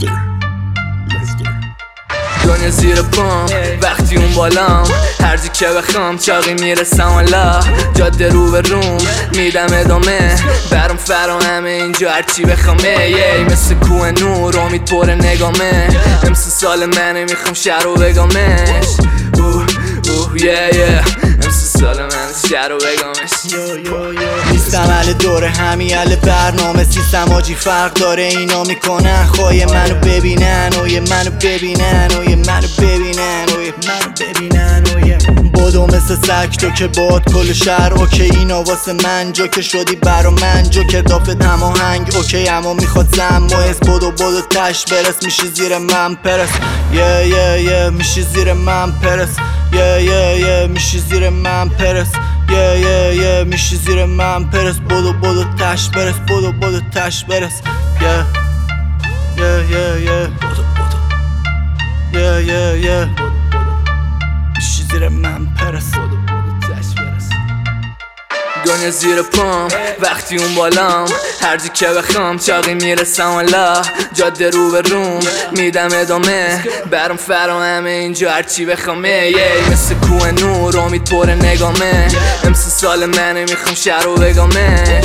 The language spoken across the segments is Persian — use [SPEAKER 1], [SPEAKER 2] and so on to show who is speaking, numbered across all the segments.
[SPEAKER 1] دنیا زیر پام وقتی اون بالام، هر جا که بخوام چاقی میرسم والا. جاده رو به روم میدم ادامه، برام فراهمه اینجا هرچی بخوامه. مثل کوه نور امید پر نگامه، امسال سال منه میخوام شهر رو بگامش. امسال سال من شهر رو بگامش.
[SPEAKER 2] نیستم اهل دوره همی اهل برنامه، سیستم آجی فرق داره اینا میکنن خواهی منو ببینن اویه منو ببینن اویه منو ببینن اویه منو ببینن اویه. بدو مثل سگ تو که باد کل شهر اوکی، اینا واسه من جو که شدی برا من جو که دافت هماهنگ اوکی، اما میخواد زم مایز. بدو تش برس میشی زیر من پرس میشی زیر من پرس میشی زیر من پرس میشی زیر من پرس. بدو تش برس بدو تش برس میشی زیر من پرس.
[SPEAKER 1] دنیا زیر پام وقتی اون بالام، هر جا که بخوام چاقی میرسم والا. جاده رو به روم میدم ادامه، برام فراهمه اینجا هرچی بخوامه. مثل کوه نور امید پر نگامه، امسال سال منه میخوام شهر رو بگامش.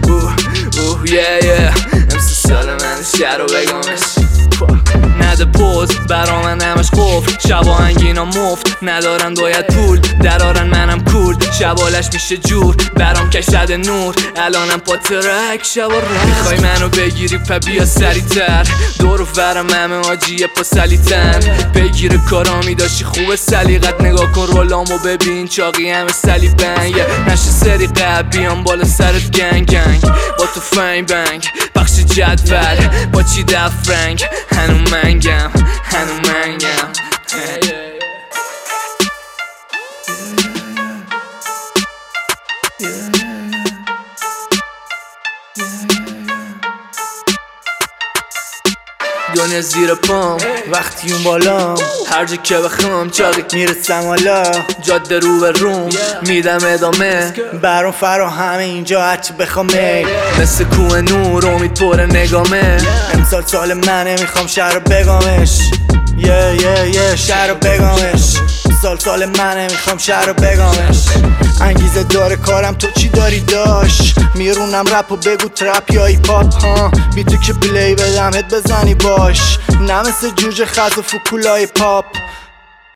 [SPEAKER 1] امسال سال من شهر رو بگامش. نده پوز برا من همش قفل، شبا انگینا مفت ندارن باید پول درارن منم کول. شبالش میشه جور برام کشد نور، الانم پا ترک شبا رفت. میخوای منو بگیری پا بیا سریعتر، دور و برم همه آجیه پا سلیتن. بگیر کارامی داشتی خوبه سلیقت، نگاه کن رولامو ببین چاقی همه سلیبن. نشه سری قبل بیام بالا سرت گنگ با تو فنگ بنگ بخش جدول با چی دفرنگ. هنو منگم دنیا زیر پام
[SPEAKER 2] وقتی اون بالام،
[SPEAKER 1] هر جا که بخوام چاقی
[SPEAKER 2] میرسم والا.
[SPEAKER 1] جاده رو به روم میدم ادامه،
[SPEAKER 2] برام فراهمه اینجا هرچی بخوامه.
[SPEAKER 1] مثل کوه نور امید پر نگامه،
[SPEAKER 2] امسال سال منه میخوام شهر رو بگامش. شهر رو بگامش. سال منه میخوام شهر رو بگامش. انگیزه داره کارم تو چی داری داش، میرونم رپ و بگو ترپ یا ایپاپ ها. بی تو که پلی بدم هد بزنی باش، نه مثل جوجه خز و فکولای پاپ.